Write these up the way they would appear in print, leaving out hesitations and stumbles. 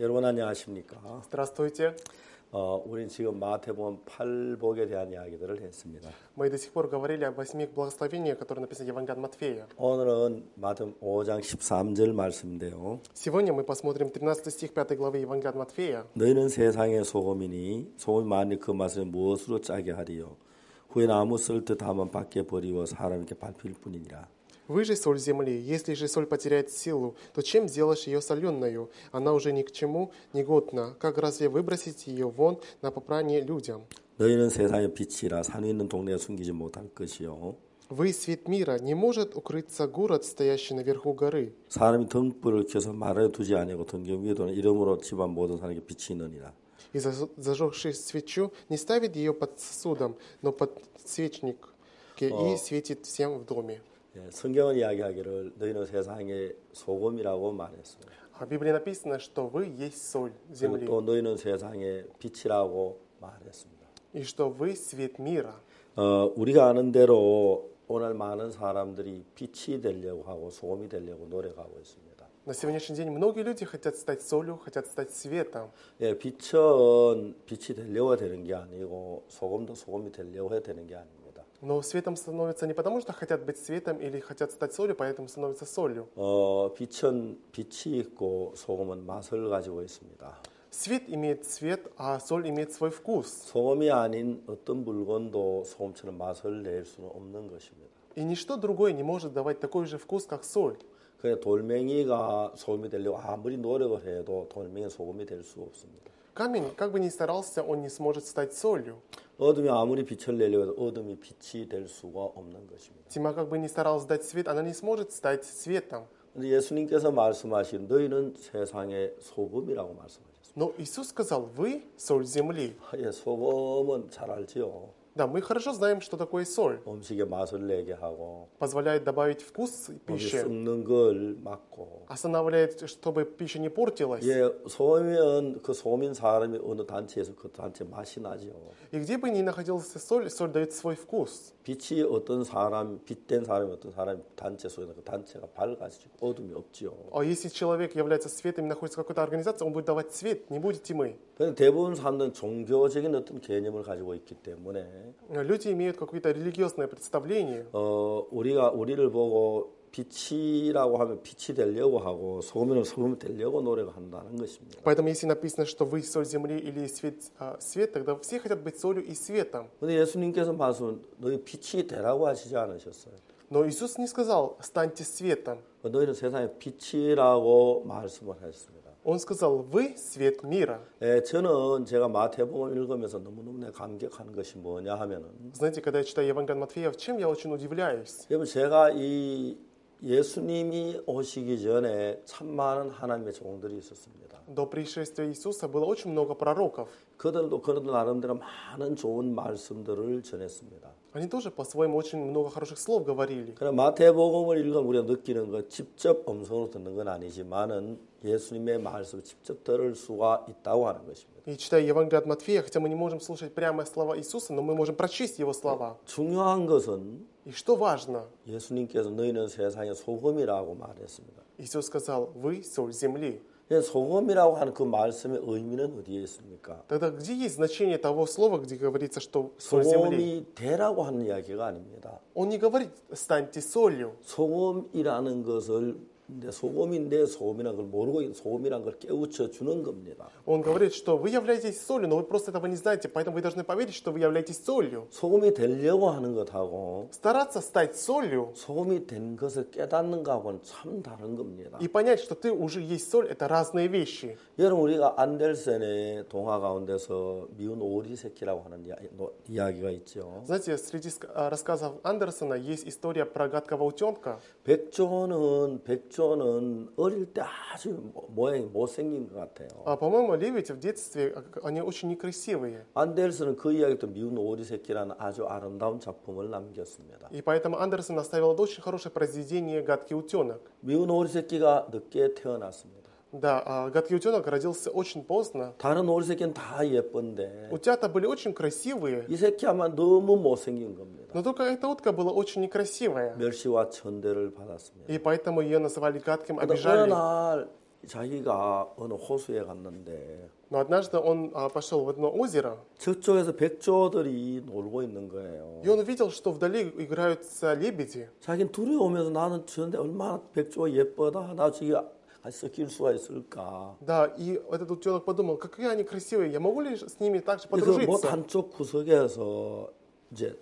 여러분 안녕하십니까? Здравствуйте. 우린 지금 마태복음 8복에 대한 이야기들을 했습니다. Мы до сих пор говорили об 8 благословениях, которые написаны в Евангелии от Матфея. 오늘은 마태복음 5장 13절 말씀인데요. Сегодня мы посмотрим 13 стих 5 главы Евангелия от Матфея. 너희는 세상의 소금이니 소금이 만일 그 맛을 무엇으로 짜게 하리요? 후에 아무 쓸듯 하면 밖에 버리고 사람에게 밟힐 뿐이니라. Вы же соль земли. Если же соль потеряет силу, то чем сделаешь ее соленою? Она уже ни к чему не годна. Как разве выбросить ее вон на попрание людям? 너희는 세상의 빛이라 산 있는 동네에 숨기지 못할 것이요. Вы свет мира. Не может укрыться город, стоящий наверху горы. 사람이 등불을 켜서 말에 두지 아니하고 등경 위에 두는 이름으로 집안 모든 사람에게 빛이 있느니라. И зажегший свечу не ставит ее под сосудом, но под свечник, и светит всем в доме. 성경은 이야기하기를 너희는 세상의 소금이라고 말했습니다. В Библии написано, что вы есть соль земли, 또 너희는 세상의 빛이라고 말했습니다. и что вы свет мира. 우리가 아는 대로 오늘 많은 사람들이 빛이 되려고 하고 소금이 되려고 노력하고 있습니다. На сегодняшний день многие люди хотят стать солью, хотят стать светом. 빛은 빛이 되려고 되는 게 아니고 소금도 소금이 되려고 해야 되는 게 아닙니다. Но светом становятся не потому, что хотят быть светом или хотят стать солью, поэтому становятся солью. 빛은 빛이 있고 소금은 맛을 가지고 있습니다. Свет имеет цвет, а соль имеет свой вкус. 소금이 아닌 어떤 물건도 소금처럼 맛을 낼 수는 없는 것입니다. И ничто другое не может давать такой же вкус, как соль. 그래 돌멩이가 소금이 되려고 아무리 노력을 해도 돌멩이는 소금이 될 수 없습니다. Камень, как бы ни старался, он не сможет стать солью. 어둠이 아무리 빛을 내려고 해도 어둠이 빛이 될 수가 없는 것입니다. Тьма, как бы ни старалась дать свет, она не сможет стать светом. 근데 예수님께서 말씀하신 너희는 세상의 소금이라고 말씀하셨습니다. Но Иисус сказал, вы соль земли. 소금은 잘 알지요. Да, мы хорошо знаем, что такое соль. 음식에 맛을 내게 하고 Позволяет добавить вкус пищи, 썩는 걸 막고. останавливает, чтобы пища не портилась. 소금은 그 소민 사람이 어느 단체에서 그 단체 맛이 나죠. И где бы ни находился соль, соль дает свой вкус. 빛이 어떤 사람, 빛된 사람이 어떤 사람 단체 속에서 그 단체가 밝아지고 어둠이 없지요. А если человек является светом и находится в какой-то организации, он будет давать свет, не будет тьмы. 그런데 대부분 사람들은 종교적인 어떤 개념을 가지고 있기 때문에 Люди имеют какое-то религиозное представление. 우리를 보고 빛이라고 하면 빛이 되려고 하고 소금이면 소금이 되려고 노력을 한다는 것입니다. Поэтому если написано, что вы соль земли или свет, тогда все хотят быть солью и светом. 그런데 예수님께서 말씀 너희 빛이 되라고 하시지 않으셨어요. Но Иисус не сказал, станьте светом. 너희는 세상의 빛이라고 말씀을 했습니다. Он сказал, вы свет мира. 저는 제가 마태복음 읽으면서 너무너무 감격한 것이 뭐냐 하면은 Знаете, когда я читаю Евангелие от Матфея, чем я очень удивляюсь? 여러분 제가 이 예수님이 오시기 전에 참 많은 하나님의 종들이 있었습니다. До пришествия Иисуса было очень много пророков. 그들도 나름대로 많은 좋은 말씀들을 전했습니다. Они тоже по-своему очень много хороших слов говорили. 그러나 마태복음을 읽으면 우리가 느끼는 것 직접 음성으로 듣는 건 아니지만은 예수님의 말씀을 직접 들을 수가 있다고 하는 것입니다. И читая Евангелие от Матфея, хотя мы не можем слушать прямо слова Иисуса, но мы можем прочесть Его слова. 중요한 것은 И что важно? 예수님께서 너희는 세상의 소금이라고 말했습니다. Иисус сказал, вы соль земли. 소금이라고 하는 그 말씀의 의미는 어디에 있습니까? Тогда где есть значение того слова, где говорится, что соль земли? 소금이 되라고 하는 이야기가 아닙니다. Он не говорит, станьте солью. 소금이라는 것을 소금인데 소금이라는 걸 모르고 소금이라는 걸 깨우쳐 주는 겁니다. Он говорит, что вы являетесь солью, но вы просто этого не знаете, поэтому вы должны поверить, что вы являетесь солью. 소금이 되려고 하는 것하고 Стараться стать солью 소금이 된 것을 깨닫는 것하고는 참 다른 겁니다. и понять, что ты уже есть соль, это разные вещи. 여러분 우리가 안델센의 동화 가운데서 미운 오리 새끼라고 하는 이야기가 있죠. Знаете, среди рассказов Андерсона есть история про гадкого утенка. 백조는 어릴 때 아주 모양이 못생긴 것 같아요. По-моему, лебеди в детстве, они очень некрасивые. 안델슨은 그 이야기도 미운 오리 새끼라는 아주 아름다운 작품을 남겼습니다. И поэтому Андерсон оставил очень хорошее произведение «Гадкий утенок». 미운 오리 새끼가 늦게 태어났습니다. Да, гадкий утенок родился очень поздно. 다른 오리 새끼는 다 예쁜데 Утята были очень красивые, 이 새끼 아마 너무 못생긴 겁니다. но только эта утка была очень некрасивая. 멸시와 천대를 받았습니다. И поэтому ее называли гадким, 어느 обижали. 날 자기가 어느 호수에 갔는데 Но однажды он пошел в одно озеро, 저쪽에서 백조들이 놀고 있는 거예요. и он увидел, что вдали играются лебеди. 자기는 두려우면서 나는 저런데 얼마나 백조가 예쁘다. 나 저기 섞일 수가 있을까. Да, и этот утенок подумал, какие они красивые, я могу ли с ними также 그못 подружиться? 한쪽 구석에서 이제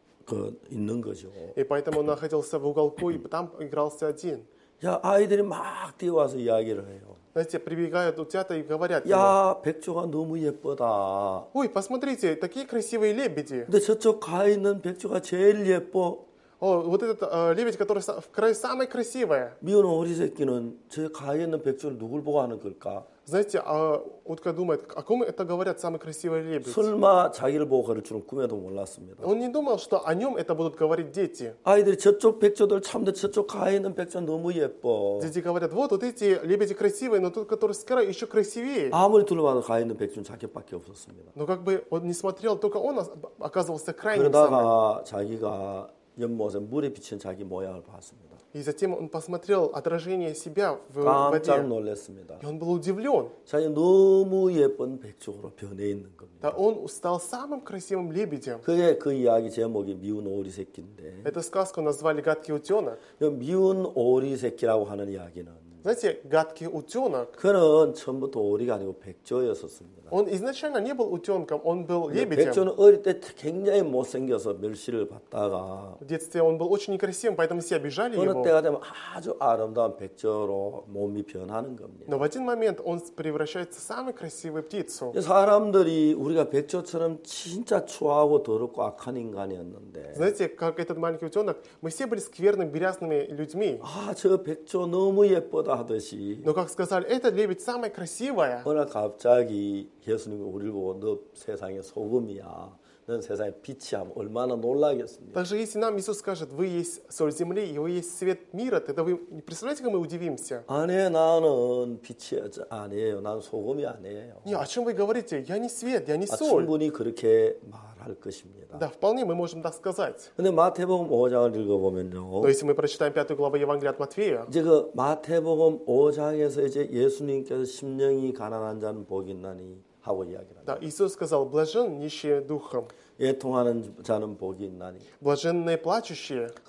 그 있는 거죠. И поэтому он находился в уголку и там игрался один. 야, 아이들이 막 뛰어와서 이야기를 해요. Знаете, прибегают утята и говорят ему, 야, 백조가 너무 예쁘다. ой, посмотрите, такие красивые лебеди. 근데 저쪽 가 있는 백조가 제일 예뻐. О, вот этот лебедь, который в краю самый красивый. 미운 오리 새끼는 저 가에 있는 백조를 누굴 보고 하는 걸까? Знаете, утка думает, о ком это говорят самый красивый лебедь? 설마 자기를 보고 그럴 줄은 꿈에도 몰랐습니다. Он не думал, что о нем это будут говорить дети. 아이들이 저쪽 백조들 참데 저쪽 가에 있는 백조 너무 예뻐. Дети говорят, вот эти лебеди красивые, но тот, который с краю, еще красивее. 아무리 둘러봐도 가에 있는 백조는 자기밖에 없었습니다. Но как бы он не смотрел, только он оказывался крайним самым. 그러다가 자기가 연못에 물에 비친 자기 모양을 봤습니다. И затем он посмотрел отражение себя в 깜짝 воде. 놀랐습니다. И он был удивлен. 자기 너무 예쁜 백조로 변해 있는 Да, 겁니다. он стал самым красивым лебедем. 그게 그 이야기 제목이 미운 오리 새끼인데, Эту сказку назвали «Гадкий утенок». 이 미운 오리 새끼라고 하는 이야기는 Знаете, гадкий утенок, 그는 처음부터 오리가 아니고 백조였었습니다. он изначально не был утенком, он был 근데 лебедем. 백조는 어릴 때 굉장히 못생겨서 멸시를 받다가 В детстве он был очень некрасивым, поэтому все обижали 어느 его. 때가 되면 아주 아름다운 백조로 몸이 변하는 겁니다. Но в один момент он превращается в самую красивую птицу. 사람들이 우리가 백조처럼 진짜 추하고 더럽고 악한 인간이었는데, Знаете, как этот маленький утенок, мы все были скверными, грязными людьми. 저 백조 너무 예쁘다 하듯이 Но, как сказали, эта лебедь самая красивая. 어느 갑자기 예수님이 우리를 보고 너 세상의 소금이야, 넌 세상의 빛이 하면 얼마나 놀라겠습니까? Также если нам Иисус скажет, вы есть соль земли, и вы есть свет мира, тогда вы не представляете, как мы удивимся? 아니에요, 나는 빛이 아니에요, 난 소금이 아니에요. Не, о чем вы говорите? Я не свет, я не соль. 충분히 그렇게 말할 것입니다. Да, вполне мы можем так сказать. 근데 마태복음 5장을 읽어보면요, Но если мы прочитаем 5 главу Евангелия от Матфея, 이제 그 마태복음 5장에서 이제 예수님께서 심령이 가난한 자는 복이 있나니 하고 이야기를 합니다. да, Иисус сказал, блажен нищие духом, 애통하는 자는 복이 있나니. блаженные плачущие. 그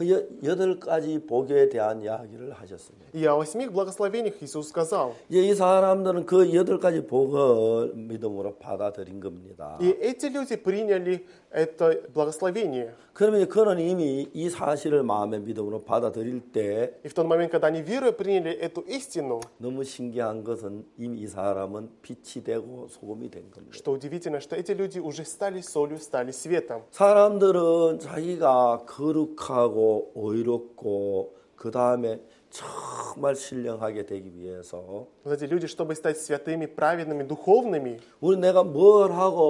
8가지 복에 대한 이야기를 하셨습니다. И о 8 благословениях Иисус сказал. 이제 이 사람들은 그 8가지 복을 믿음으로 받아들인 겁니다. И эти люди приняли это благословение. 그러면 그는 이미 이 사실을 마음의 믿음으로 받아들일 때 И в тот момент, когда они верой приняли эту истину, 너무 신기한 것은 이미 이 사람은 빛이 되고 소금이 된 겁니다. что удивительно, что эти люди уже стали солью, стали светом. 사람들은 자기가 거룩하고 의롭고 그 다음에 정말 신령하게 되기 위해서 Знаете, люди, чтобы стать святыми, праведными, духовными, 우리 내가 뭘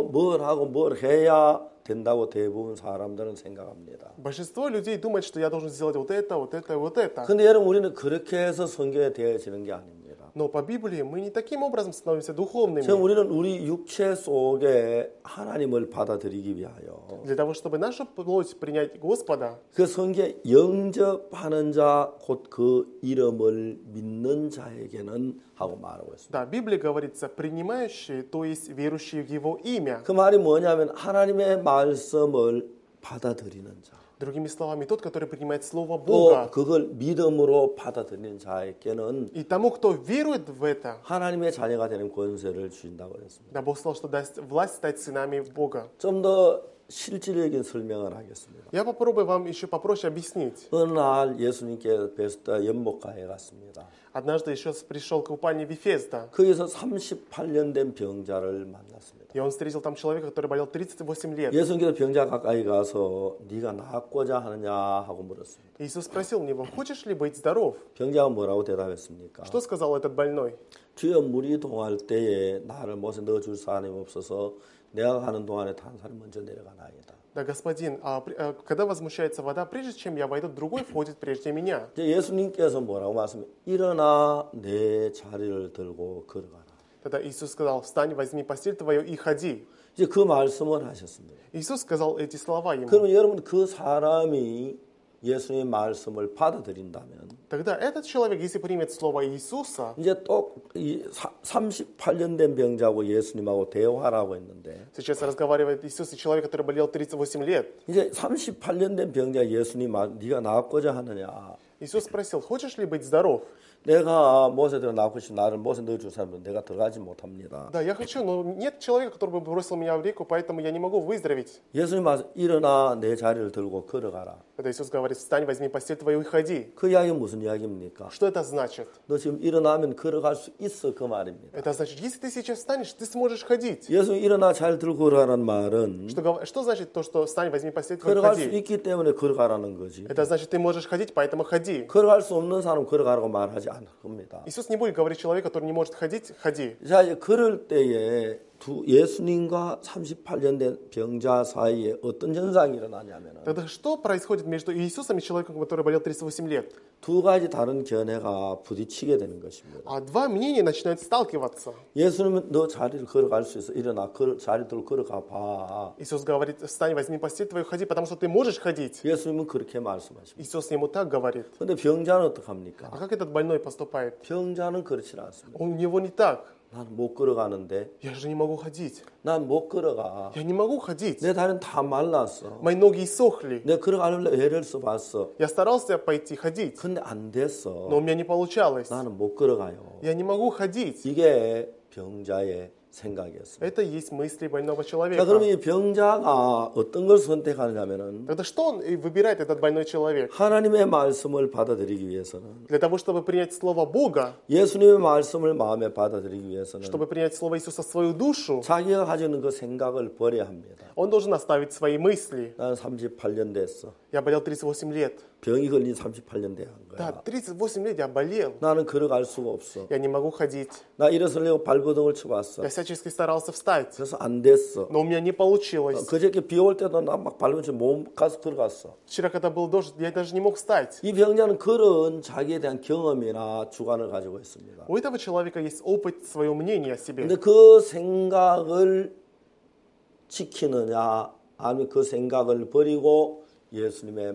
하고 해야 된다고 대부분 사람들은 생각합니다. большинство людей думает, что я должен сделать вот это, вот это, вот это. 근데 여러분, 우리는 그렇게 해서 성경에 되어지는 게 아닙니다. Но по Библии мы не таким образом становимся духовными. 지금 우리는 우리 육체 속에 하나님을 받아들이기 위하여 Для того, чтобы нашу плоть принять Господа, 그 성경에 영접하는 자 곧 그 이름을 믿는 자에게는 하고 말하고 있습니다. да, в Библии говорится, принимающие, то есть верующие в Его имя. 그 말이 뭐냐면 하나님의 말씀을 받아들이는 자. Другими словами, тот, который принимает Слово 또 Бога. 그걸 믿음으로 받아들이는 자에게는 И тому, кто верует в это, 하나님의 자녀가 되는 권세를 주신다고 했습니다. да, Бог сказал, что даст власть стать сынами Бога. 좀 더 실질적인 설명을 하겠습니다. Я попробую вам еще попроще объяснить. 어느 날 예수님께 베스다 연못가에 갔습니다. Однажды Иисус пришел к купальне Вифезда, 거기서 38년 된 병자를 만났습니다. и он встретил там человека, который болел 38 лет. 예수님께서 병자 가까이 가서 네가 낫고자 하느냐 하고 물었습니다. Иисус спросил у него, хочешь ли быть здоров? 병자가 뭐라고 대답했습니까? Что сказал этот больной? 주여 물이 동할 때에 나를 못에 넣어줄 사람이 없어서 내가 가는 동안에 다른 사람이 먼저 내려가나이다. Да, господин, когда возмущается вода, прежде чем я войду, другой входит прежде меня. 예수님께서 뭐라고 말씀해? 일어나 내 자리를 들고 걸어가라. Тогда Иисус сказал, встань, возьми постель твою и ходи. 이제 그 말씀을 하셨습니다. Иисус сказал эти слова ему. 그러면 여러분 그 사람이 예수님의 말씀을 받아들인다면 тогда этот человек, если примет слово Иисуса, 이제 또 38년 된 병자하고 예수님하고 대화라고 했는데 сейчас разговаривает Иисус и человек, который болел 38 лет. 이제 38년 된 병자 예수님 네가 나았고자 하느냐? Иисус спросил, хочешь ли быть здоров? 내가 못에들어 낳고 싶어 나를 못에 넣어줄 사람은 내가 들어가지 못합니다. Да, я хочу, но нет человека, который бы бросил меня в реку, поэтому я не могу выздороветь. 예수님 와서 일어나 내 자리를 들고 걸어가라. Когда Иисус говорит, встань, возьми постель твою и ходи. 그 이야기는 무슨 이야기입니까? Что это значит? 너 지금 일어나면 걸어갈 수 있어 그 말입니다. Это значит, если ты сейчас встанешь, ты сможешь ходить. 예수님 일어나 잘 들고 걸어가라는 말은 Что значит то, что встань, возьми постель твою и 걸어갈 수 ходи? 있기 때문에 걸어가라는 거지. Это значит, ты можешь ходить, поэтому ходи. 걸어갈 수 없는 사람 걸어가라고 말하지 않을 겁니다. Иисус не будет говорить человеку, который не может ходить, ходи. 자, 이제 그럴 때에 예수님과 38년 된 병자 사이에 어떤 현상이 일어나냐면 Тогда что происходит между Иисусом и человеком, который болел 38 лет? 두 가지 다른 견해가 부딪히게 되는 것입니다. А два мнения начинают сталкиваться. 예수님은 너 자리를 걸어갈 수 있어. 일어나 자리를 걸어가 봐. Иисус говорит, встань, возьми постель твою, ходи, потому что ты можешь ходить. 예수님은 그렇게 말씀하십니다. Иисус ему так говорит. 근데 병자는 어떡합니까? А как этот больной поступает? 병자는 그렇지 않습니다. У него не так. 나는 못 걸어가는데 Я же не могу ходить. 난 못 걸어가. Я не могу ходить. 내 다리는 다 말랐어. Мои ноги иссохли. 내가 걸어가려고 애를 써봤어. Я старался пойти ходить, 근데 안 됐어. но у меня не получалось. 나는 못 걸어가요. Я не могу ходить. 이게 병자의 생각이었습니다. Это есть мысли больного 자, человека. 그러면 이 병자가 어떤 걸 선택하냐면은 Тогда что он и выбирает, этот больной человек? 하나님의 말씀을 받아들이기 위해서는 Для того, чтобы принять Слово Бога, 예수님의 말씀을 마음에 받아들이기 위해서는 чтобы принять Слово Иисуса в свою душу, 자기가 가지고 있는 그 생각을 버려야 합니다. он должен оставить свои мысли. 나는 38년 됐어. Я болел 38 лет. 병이 걸린 38년 돼야 한 Да, 거야. 38 лет я болел. 나는 걸어갈 수가 없어. Я не могу ходить. 나 일어서려고 발버둥을 쳐봤어. Я всячески старался встать, 그래서 안 됐어. но у меня не получилось. 그저께 비 올 때도 나 막 발버둥 치고 못 가서 걸어갔어. Вчера, когда был дождь, я даже не мог встать. 이 병자는 그런 자기에 대한 경험이나 주관을 가지고 있습니다. У этого человека есть опыт, свое мнение о себе. 근데 그 생각을 지키느냐 아니면 그 생각을 버리고 예수님의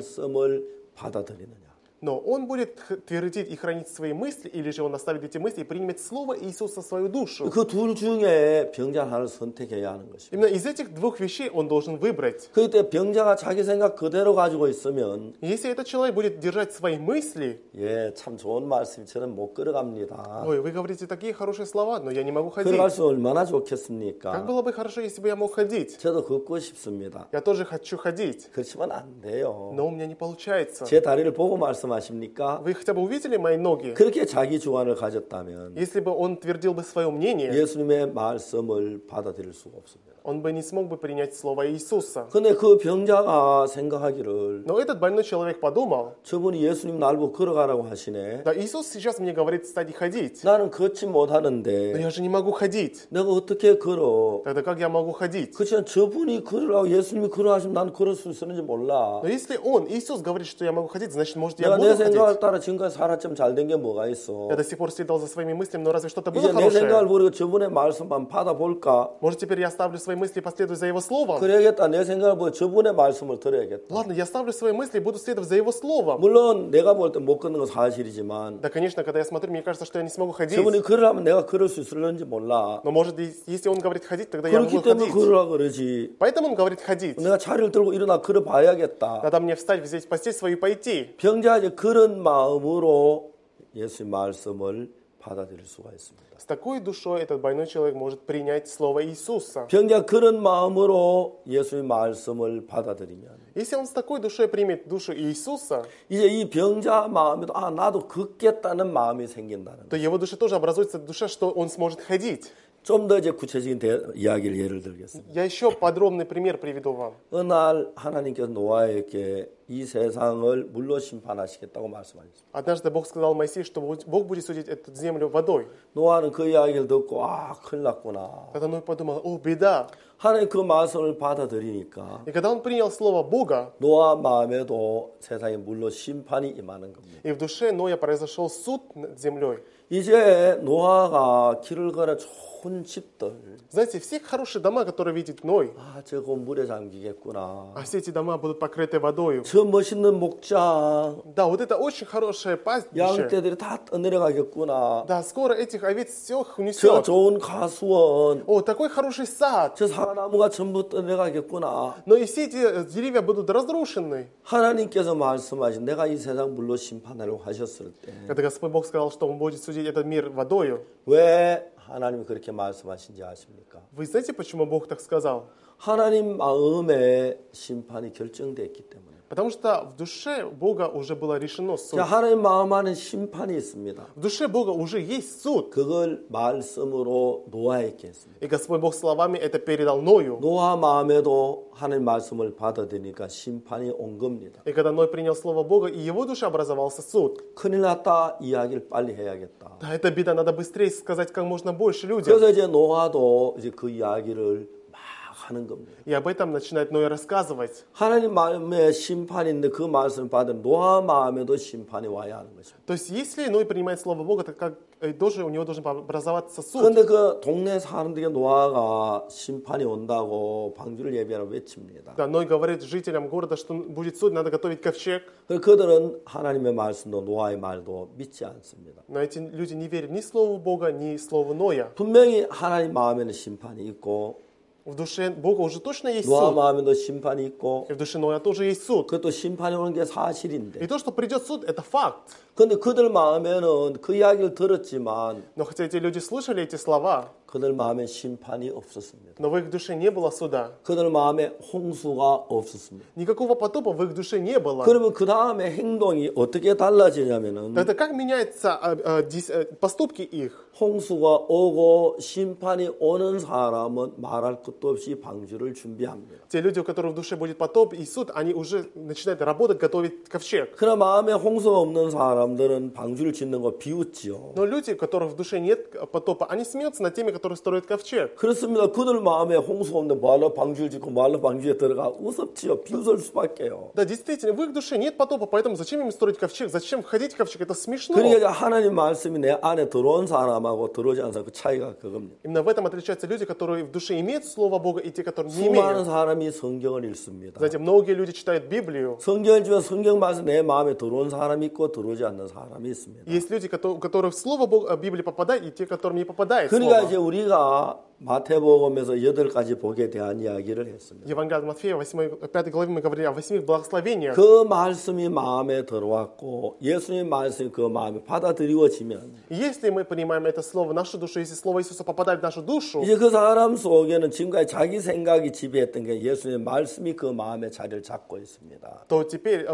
말씀을 받아들이느냐. Но он будет твердить и хранить свои мысли, или же он оставит эти мысли и примет Слово Иисуса в свою душу. 그 둘 중에 병자 하나를 선택해야 하는 것입니다. Именно из этих двух вещей он должен выбрать. 그때 병자가 자기 생각 그대로 가지고 있으면 Если этот человек будет держать свои мысли, 예, 참 좋은 말씀이 저는 못 걸어갑니다. ой, вы говорите такие хорошие слова, но я не могу ходить. 걸어갈 수 얼마나 Как 좋겠습니까? было бы хорошо, если бы я мог ходить? 저도 걷고 싶습니다. Я тоже хочу ходить, 그렇지만 안 돼요. но у меня не получается. 제 다리를 보고 말씀하십니까? Вы хотя бы увидели мои ноги? 그렇게 자기 주관을 가졌다면 Если бы он твердил бы свое мнение, 예수님의 말씀을 받아들일 수가 없습니다. он бы не смог бы принять Слово Иисуса. 근데 그 병자가 생각하기를 Но этот больной человек подумал, 저분이 예수님 날 보고 걸어가라고 하시네. да, Иисус сейчас мне говорит встать и ходить, 나는 걷지 но 못하는데 я же не могу ходить. 내가 어떻게 걸어? Тогда как я могу ходить? 그렇지만 저분이 걸으라고 예수님이 걸어하시면 나는 걸을 수 있었는지 몰라. Но если он, Иисус, говорит, что я могу ходить, значит, может, я 내가 буду 내 생각을 ходить. 따라 지금까지 살았지만 잘된 게 뭐가 있어? Я до сих пор следовал за своими мыслями, но разве что-то было 이제 내 생각을 хорошее? 버리고 저분의 말씀만 받아볼까? Может, теперь я оставлю свои мысли и последую за Его Словом? 그래야겠다. 내 생각을 버리고 저분의 말씀을 들어야겠다. Ладно, я оставлю свои мысли и буду следовать за Его Словом. 물론 내가 볼 때 못 걷는 건 사실이지만 Да, конечно, когда я смотрю, мне кажется, что я не смогу ходить. 저분이 걸으라면 내가 걸을 수 있을는지 몰라. Но, может, если Он говорит ходить, тогда я 그렇기 могу 때문에 ходить. 걸으라 그러지. Поэтому Он говорит ходить. 내가 자리를 들고 일어나 걸어봐야겠다. Надо мне встать, взять постель свою и пойти. 병자가 이제 그런 마음으로 예수의 말씀을 받아들일 수가 있습니다. С такой душой этот больной человек может принять Слово Иисуса. 병자가 그런 마음으로 예수의 말씀을 받아들이면 Если он с такой душой примет душу Иисуса, 이제 이 병자 마음에도 나도 걷겠다는 마음이 생긴다는 то его душе тоже образуется душа, что он сможет ходить. 좀 더 이제 구체적인 이야기를 예를 들겠습니다. Я еще подробный пример приведу вам. 어느 날 하나님께서 노아에게 이 세상을 물로 심판하시겠다고 말씀하셨습니다. Однажды Бог сказал Моисею, что Бог будет судить эту землю водой. 노아는 그 이야기를 듣고 큰일 났구나. Тогда Ной подумал, о, беда. 하나님 그 말씀을 받아들이니까 И когда он принял Слово Бога, 노아 마음에도 세상에 물로 심판이 임하는 겁니다. и в душе Ноя произошел суд над землей. 이제 노아가 길을 걸어 좋은 집들, Знаете, все хорошие дома, которые видит Ной, 저거 물에 잠기겠구나. все эти дома будут покрыты водою. 저 멋있는 목장, Да, вот это очень хорошее пастбище. 양떼들이 다 떠내려가겠구나. Да, скоро этих овец всех 저 унесет. 좋은 가수원, О, такой хороший сад. 저 사과나무가 전부 떠내려가겠구나. Но и все эти деревья будут разрушены. 하나님께서 말씀하신 내가 이 세상 물로 심판하려고 하셨을 때, Когда Господь Бог сказал, что Он будет судить этот мир водою, 왜 하나님이 그렇게 말씀하신지 아십니까? вы знаете, почему Бог так сказал? 하나님 마음에 심판이 결정됐기 때문에. Потому что в душе Бога уже было решено суд. 자, 하나님 마음 안에 심판이 있습니다. В душе Бога уже есть суд. 그걸 말씀으로 노아에게 했습니다. И Господь Бог словами это передал Ною. 노아 마음에도 하나님 말씀을 받아들이니까 심판이 온 겁니다. И когда Ной принял Слово Бога, и его душе образовался суд. 큰일 났다, 이야기를 빨리 해야겠다. Да, это беда, надо быстрее сказать как можно больше людям. 그래서 이제 노아도 이제 그 이야기를 막 하는 겁니다. И об этом начинает Ной рассказывать. 하나님 마음에 심판이 있는데 그 말씀을 받은 노아 마음에도 심판이 와야 하는 것입니다. То есть, если Ной принимает Слово Бога, то как тоже у него должен образоваться суд. 그런데 그 동네 사람들에게 노아가 심판이 온다고 방주를 예비하라 외칩니다. Да, Ной говорит жителям города, что будет суд, надо готовить ковчег. 그들은 하나님의 말씀도 노아의 말도 믿지 않습니다. Но эти люди не верят ни Слову Бога, ни Слову Ноя. 분명히 하나님 마음에는 심판이 있고 В душе Бога уже точно есть 노아 суд. 마음에도 심판이 있고 И в душе Ноя тоже есть суд. 그것도 심판이 오는 게 사실인데 И то, что придет суд, это факт. 근데 그들 마음에는 그 이야기를 들었지만 Но хотя эти люди слышали эти слова, 그들 마음에 심판이 없었습니다. но в их душе не было суда. 그들 마음에 홍수가 없었습니다. Никакого потопа в их душе не было. 그러면 그 다음에 행동이 어떻게 달라지냐면은 Это как меняются поступки их? 홍수가 오고 심판이 오는 사람은 말할 것도 없이 방주를 준비합니다. Те люди, у которых в душе будет потоп и суд, они уже начинают работать, готовить ковчег. 그러나 마음에 홍수가 없는 사람들은 방주를 짓는 거 비웃지요. Но люди, у которых в душе нет потопа, они смеются над теми, которые строят ковчег. 그렇습니다. 그들 마음에 홍수가 없는데 뭐하러 방주를 짓고 뭐하러 방주에 들어가 우습지요. 비웃을 수밖에요. Да, действительно, в их душе нет потопа, поэтому зачем им строить ковчег? Зачем входить в ковчег? Это смешно. 그러니까 하나님 말씀이 내 안에 들어온 사람하고 들어오지 않은 사람 그 차이가 그겁니다. Именно в этом отличаются люди, которые в душе имеют Слово Бога, и те, которые не 수많은 имеют. 사람이 성경을 읽습니다. Знаете, многие люди читают Библию. 성경을 주면 성경 말씀 내 마음에 들어온 사람이 있고 들어오지 않는 사람이 있습니다. Есть люди, у которых Слово Бога, Библии попадает, и те, которым не попадает 그러니까 Слово. 이제 우리가 마태복음에서 8가지 복에 대한 이야기를 했습니다. Евангелие от Матфея, 5 главе мы говорили о 8 благословениях. 그 말씀이 마음에 들어왔고 예수님의 말씀이 그 마음에 받아들여지면 Если мы понимаем это Слово в нашу душу, если Слово Иисуса попадает в нашу душу, 이제 그 사람 속에는 지금까지 자기 생각이 지배했던 게 예수님의 말씀이 그 마음에 자리를 잡고 있습니다. то теперь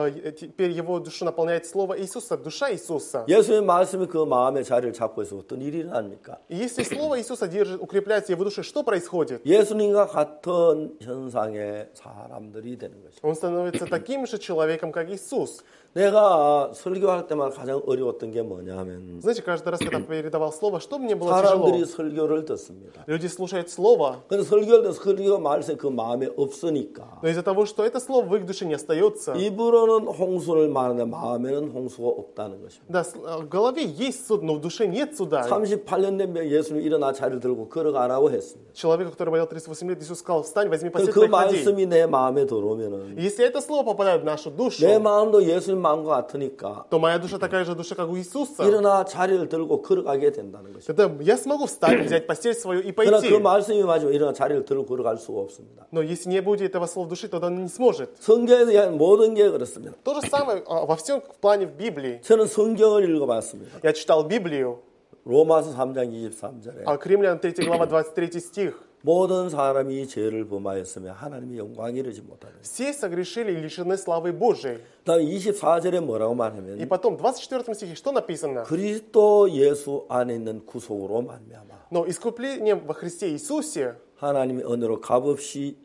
его душу наполняет Слово Иисуса, душа Иисуса. 예수님의 말씀이 그 마음에 자리를 잡고 있으면 어떤 일이 일어납니까? И если Слово Иисуса держит, укрепляется в его душе, что происходит? 예수님과 같은 현상의 사람들이 되는 것입니다. Он становится таким же человеком, как Иисус. 내가 설교할 때마다 가장 어려웠던 게 뭐냐면 Знаете, каждый раз, когда передавал Слово, что мне было тяжело? 사람들이 설교를 듣습니다. Люди слушают Слово, 근데 설교할 때 설교 말씀이 그 마음에 없으니까 но из-за того, что это Слово в их душе не остается, 입으로는 홍수를 말하는데 마음에는 홍수가 없다는 것입니다. да, в голове есть суд, но в душе нет суда. 38년 된 예수님 일어나 자리를 들고 걸어가라고 했습니다. Человек, который болел 38 лет, Иисус сказал, встань, возьми 그 постель, ходи. 말씀이 내 마음에 들어오면은 Если это Слово попадает в нашу душу, 내 마음도 예수님 마음과 같으니까 то моя душа такая же душа, как у Иисуса. 일어나 자리를 들고 걸어가게 된다는 것입니다. Тогда я смогу встать, взять постель свою и 그러나 그 пойти. 말씀이 맞으면 일어나 자리를 들고 걸어갈 수가 없습니다. Но если не будет этого слова в душе, тогда он не сможет. 성경에 대한 모든 게 그렇습니다. То же самое во всем в плане в Библии. 저는 성경을 읽어봤습니다. Я читал Библию, 로마서 3장 23절에 а к Римлянам 3 глава 23 стих. 모든 사람이 죄를 범하였으며 하나님의 영광에 이르지 못하다. Все согрешили и лишены славы Божией. 그다음 24절에 뭐라고 И 말하면 потом, в 24 стихе что написано? 그리스도 예수 안에 있는 구속으로 말미암아 Но искуплением во Христе Иисусе 하나님의 은혜로 값없이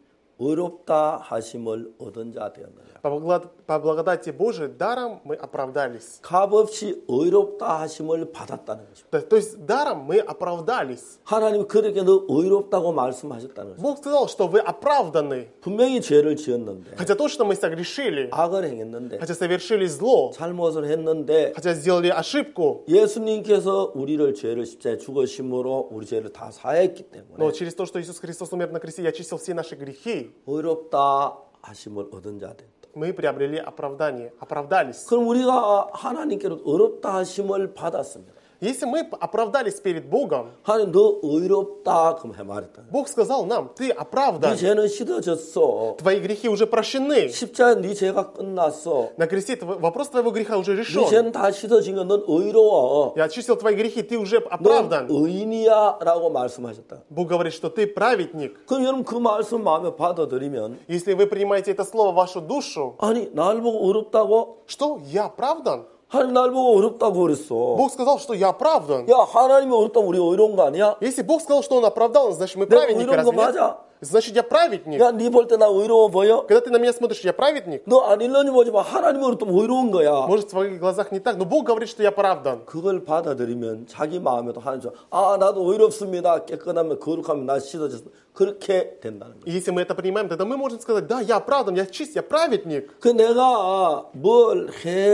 의롭다 하심을 얻은 자 되었느냐. По благодати Божией даром мы оправдались. 값없이 의롭다 하심을 받았다는 것입니다. То есть даром мы оправдались. 하나님 그에게 너 의롭다고 말씀하셨다는 것입니다. Бог сказал, что вы оправданы. 분명히 죄를 지었는데, Хотя то, что мы согрешили, 악을 행했는데, хотя совершили зло, 잘못을 했는데, хотя сделали ошибку, 예수님께서 우리를 죄를 십자가에 죽으심으로 우리 죄를 다 사했기 때문에 но через то, что Иисус Христос умер на кресте и очистил все наши грехи, 의롭다 하심을 얻은 자 됐다. мы приобрели оправдание, оправдались. 그럼 우리가 하나님께로 의롭다 하심을 받았습니다. Если мы оправдались перед Богом, 하나님 너 의롭다 그럼 해 말했다. Бог сказал нам, ты 네 оправдан, 죄는 씻어졌어. твои грехи уже прощены. 십자가에 네 죄가 끝났어. На кресте вопрос твоего греха уже 네 решен. 죄는 다 씻어진 건 넌 의로워. Я очистил твои грехи, ты уже 넌 оправдан. 의인이야 라고 말씀하셨다. Бог говорит, что ты праведник. 그럼 여러분 그 말씀 마음에 받아들이면 Если вы принимаете это слово в вашу душу, 아니 날 보고 의롭다고? что я оправдан? 하나님 날 보고 의롭다고 그랬어. Бог сказал, что я оправдан. 야 하나님이 의롭다면 우리 의로운 거 아니야? Если Бог сказал, что Он оправдал, значит мы 내가 праведники, 의로운 거 разве нет? 맞아? Значит, я праведник. 야 네 볼 때 나 의로워 보여? Когда ты на меня смотришь, я праведник? 너 안 일러니 보지만 하나님이 의롭다면 의로운 거야. Может, в твоих глазах не так, но Бог говорит, что я оправдан. 그걸 받아들이면 자기 마음에도 하나님 아 나도 의롭습니다. 깨끗하면 거룩하면 나 씻어졌어. 그렇게 된다는 거예요. И если мы это принимаем, тогда мы можем сказать, да, я оправдан, я чист, я праведник. 그 내가 뭘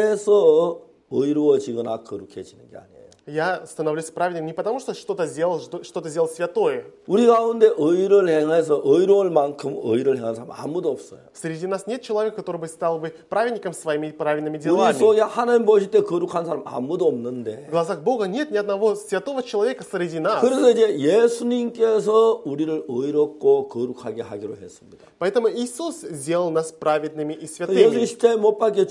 해서 의로워지거나 거룩해지는 게 아니에요. Я становлюсь праведным не потому, что что-то сделал святое. 우리 가운데 의를 행해서 의로울 만큼 의를 행한 사람 아무도 없어요. Среди нас нет человека, который бы стал бы праведником своими праведными 우리 делами. 속에 하나님 보실 때 거룩한 사람 아무도 없는데. В глазах Бога нет ни одного святого человека среди нас. 그래서 이제 예수님께서 우리를 의롭고 거룩하게 하기로 했습니다. Поэтому Иисус сделал нас праведными и 예수님 святыми. 십자가에 못 박혀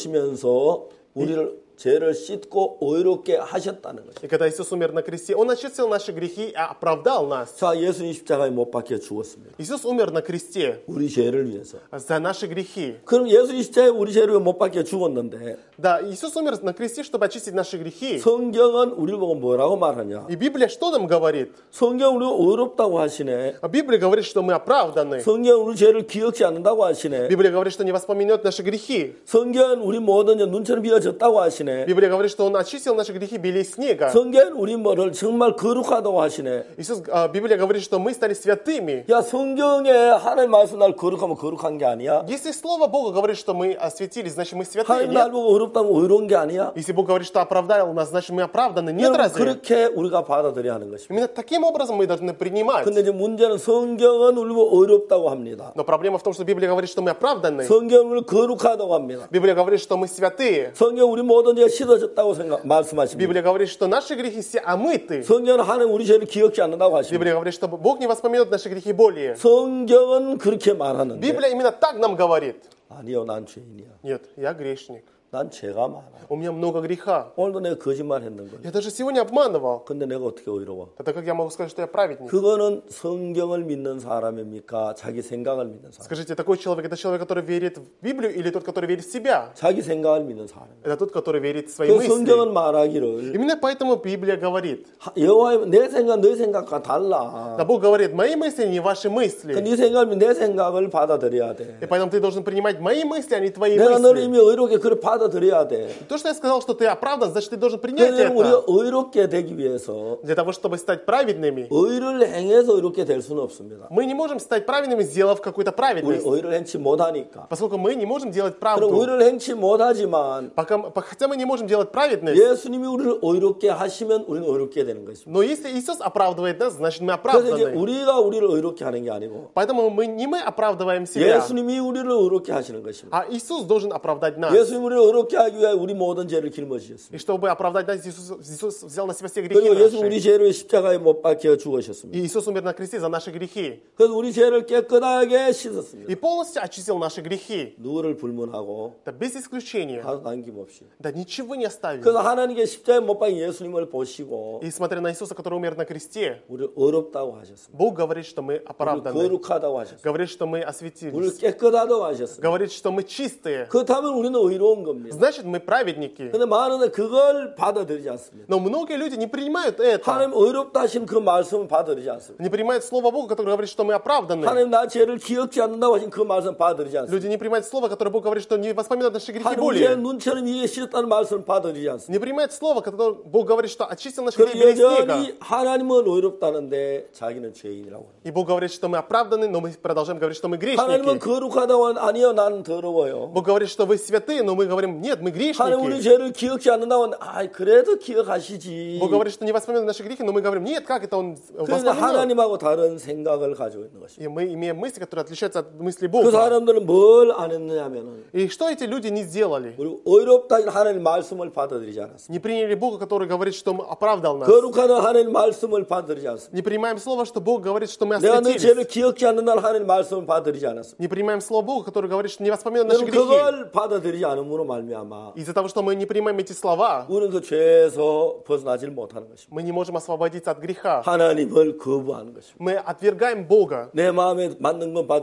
죽으시면서 우리를 죄를 씻고 의롭게 하셨다는 것이죠. И когда Иисус умер на кресте, Он очистил наши грехи и оправдал нас. 자, 예수님 십자가에 못 박혀 죽었습니다. Иисус умер на кресте 우리 죄를 위해서. за наши грехи. 그럼 예수님 십자가에 우리 죄를 못 박혀 죽었는데 Да, Иисус умер на кресте, чтобы очистить наши грехи. 성경은 우리를 보고 뭐라고 말하냐? И Библия что нам говорит? 성경 우리가 의롭다고 하시네. А Библия говорит, что мы оправданы. 성경 우리 죄를 기억지 않는다고 하시네. Библия говорит, что не воспоминает наши грехи. 성경 우리 모든 일 눈처럼 비어졌다고 하시네. Библия говорит, что Он очистил наши грехи белее снега. 성경 우리 뭐를 정말 거룩하다고 하시네. Библия говорит, что мы стали святыми. 야 성경에 하나님 말씀 날 거룩하면 거룩한 게 아니야? Если Слово Бога говорит, что мы осветились, значит мы святые, 하나님 날 нет? 보고 의롭다면 의로운 게 아니야? Если Бог говорит, что оправдал нас, значит мы оправданы, нет 여러분 разве? 그렇게 우리가 받아들여야 하는 것입니다. Именно таким образом мы должны принимать. 근데 이제 문제는 성경은 우리 보고 의롭다고 합니다. Но проблема в том, что Библия говорит, что мы оправданы. 성경은 우리 거룩하다고 합니다. Библия говорит, что мы святые. 성경 우리 모든 죄가 씻어졌다고 말씀하십니다. Библия говорит, что наши грехи все омыты. 성경은 하나님 우리 죄를 기억지 않는다고 하십니다. Библия говорит, что Бог не воспоминает наши грехи более. 성경은 그렇게 말하는데 Библия именно так нам говорит. 아니요 난 죄인이야. Нет, я грешник. 난 죄가 많아. У меня много греха. 오늘도 내가 거짓말 했는 거야. Я даже сегодня обманывал. 근데 내가 어떻게 의로워? Тогда как я могу сказать, что я праведник? 그거는 성경을 믿는 사람입니까? 자기 생각을 믿는 사람? Скажите, такой человек, это человек, который верит в Библию или тот, который верит в себя? 자기 생각을 믿는 사람. Это тот, который верит в свои 그 мысли. 성경은 말하기를 Именно поэтому Библия говорит. 여호와의 내 생각 너 생각과 달라. Да Бог говорит, мои мысли не ваши мысли. 네 생각이면 내 생각을 받아들여야 돼. И поэтому ты должен принимать мои мысли, а не твои 내가 너를 мысли. 이미 의롭게 그래 받아들여야 돼. То, что я сказал, что ты оправдан, значит, ты должен принять 그래서 우리가 это. 의롭게 되기 위해서 Для того, чтобы стать праведными. 의를 행해서 의롭게 될 수는 없습니다. Мы не можем стать праведными, сделав какую-то 우리 праведность. 의를 행치 못하니까. Поскольку мы не можем делать 그럼 правду. 의를 행치 못하지만 Хотя мы не можем делать праведность. 예수님이 우리를 의롭게 하시면 우리는 의롭게 되는 것입니다. Но если Иисус оправдывает нас, значит, мы 그래서 이제 оправданы. 우리가 우리를 의롭게 하는 게 아니고 Поэтому не мы оправдываем себя, 예수님이 우리를 의롭게 하시는 것입니다. а Иисус должен оправдать нас. 예수님이 우리를 의롭게 하기 위해 우리 모든 죄를 짊어지셨습니다. И чтобы оправдать нас, Иисус взял на себя все грехи 그리고 예수 우리 наши. 죄를 십자가에 못 박혀 죽으셨습니다. И Иисус умер на кресте за наши грехи. 그래서 우리 죄를 깨끗하게 씻었습니다. И полностью очистил наши грехи. 누구를 불문하고 Да без исключения. 하나도 남김없이. Да ничего не оставил. 그래서 하나님께 십자가에 못 박힌 예수님을 보시고 И смотря на Иисуса, который умер на кресте, 우리를 의롭다고 하셨습니다. Бог говорит, что мы 우리를 оправданы. 거룩하다고 하셨습니다. Говорит, что мы 우리를 осветились. 깨끗하다고 하셨습니다. Говорит, что мы чистые. 그렇다면 우리는 의로운 겁니다. 의롭습니다. значит, мы праведники. 근데 많은 그걸 받아들이지 않습니다. Но многие люди не принимают это. 하나님 의롭다 하신 그 말씀을 받아들이지 않습니다. Не принимают Слово Бога, которое говорит, что мы оправданы. 하나님 나 죄를 기억지 않는다고 하신 그 말씀 받아들이지 않습니다. Люди не принимают Слово, которое Бог говорит, что не воспоминают наши грехи 하나님 우리의 более. 눈처럼 이에 씻었다는 말씀을 받아들이지 않습니다. Не принимают Слово, которое Бог говорит, что очистил наши 그리고 грехи без снега. 여전히 하나님은 의롭다는데 자기는 죄인이라고 합니다. И Бог говорит, что мы оправданы, но мы продолжаем говорить, что мы 하나님은 грешники. 거룩하다고 아니요 나는 더러워요. Бог говорит, что вы святые, но мы говорим, нет, мы 하나님 우리 грешники. 죄를 기억지 않는다고 아 그래도 기억하시지. Бог говорит, что не воспоминает наши грехи, но мы говорим, нет, как это Он 그런데 воспоминает? 하나님하고 다른 생각을 가지고 있는 것입니다. И мы имеем мысли, которые отличаются от мыслей 그 Бога. 사람들은 뭘 안 했느냐면은 И что эти люди не сделали? 우리 의롭다 하나님 말씀을 받아들이지 않았습니다. Не приняли Бога, который говорит, что Он оправдал нас. 거룩하는 하나님 말씀을 받아들이지 않습니다. Не принимаем слово, что Бог говорит, что мы 내가 너 죄를 осветились. 기억지 않는다는 하나님 말씀을 받아들이지 않았습니다. Не принимаем слово Бога, который говорит, что не воспоминает наши 여러분 грехи. 그걸 받아들이지 않음으로 말미암아 Из-за того, что мы не принимаем эти слова, 우리는 그 죄에서 벗어나질 못하는 것입니다. мы не можем освободиться от греха. 하나님을 거부하는 것입니다. Мы отвергаем Бога. 내 마음에 맞는 건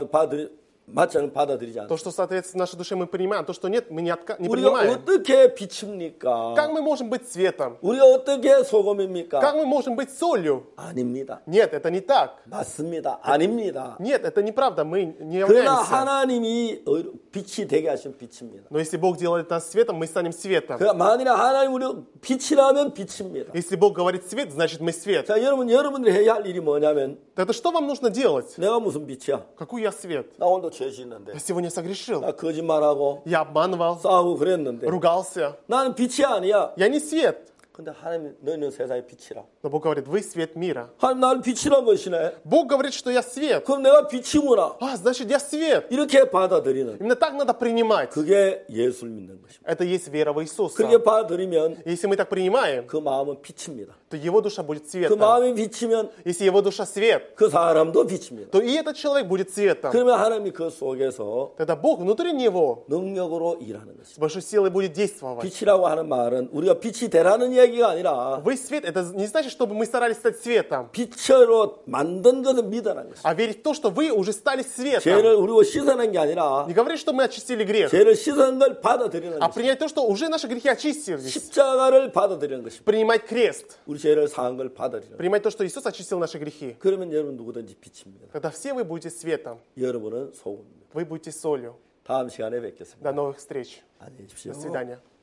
맞지 않으면 받아들이지 То, 않습니다. что соответствует нашей душе, мы принимаем. То, что нет, мы не 우리가 принимаем. 어떻게 빛입니까? Как мы можем быть светом? 우리가 어떻게 소금입니까? Как мы можем быть солью? 아닙니다. Нет, это не так. 맞습니다. 아닙니다. Нет, это неправда. Мы не 그러나 являемся. 하나님이 빛이 되게 하신 빛입니다. Но если Бог делает нас светом, мы станем светом. 그러니까 만일에 하나님 우리 빛이라면 빛입니다. Если Бог говорит свет, значит мы свет. 자, 여러분들이 해야 할 일이 뭐냐면 Тогда что вам нужно делать? 내가 무슨 빛이야? Какой я свет? 나 오늘도 죄 짓는데 Я сегодня согрешил. 나 거짓말하고 Я обманывал, 싸우고 그랬는데 ругался. 나는 빛이 아니야. Я не свет. 근데 하나님 너희는 세상의 빛이라. Но Бог говорит, вы свет мира. 하나님 나를 빛이란 것이네. Бог говорит, что я свет. 그럼 내가 빛이구나. А, значит, я свет. 이렇게 받아들이는 Именно так надо принимать. 그게 예수를 믿는 것입니다. Это есть вера в Иисуса. 그렇게 받아들이면 Если мы так принимаем, 그 마음은 빛입니다. то его душа будет 그 светом. 마음이 빛이면 Если его душа свет, 그 사람도 빛입니다. то и этот человек будет светом. 그러면 하나님이 그 속에서 Тогда Бог внутри него 능력으로 일하는 с 것입니다. большой силой будет действовать. 빛이라고 하는 말은 우리가 빛이 되라는 이야기가 아니라 Вы свет, это не значит, чтобы мы старались стать светом, 빛으로 만든 것을 믿어라는 것입니다. а верить в то, что вы уже стали светом. 죄를 우리가 씻어낸 게 아니라 Не говорить, что мы очистили грех, 죄를 씻은 걸 받아들이는 а 것입니다. принять то, что уже наши грехи очистились. 십자가를 받아들이는 것입니다. Принимать крест. 우리 죄를 사한 걸 받아들이는 것입니다. Принимать то, что Иисус очистил наши грехи. 그러면 여러분 누구든지 빛입니다. Тогда все вы будете светом. 여러분은 소금입니다. Вы будете солью. 다음 시간에 뵙겠습니다. До новых встреч. 안녕히 계십시오. До свидания.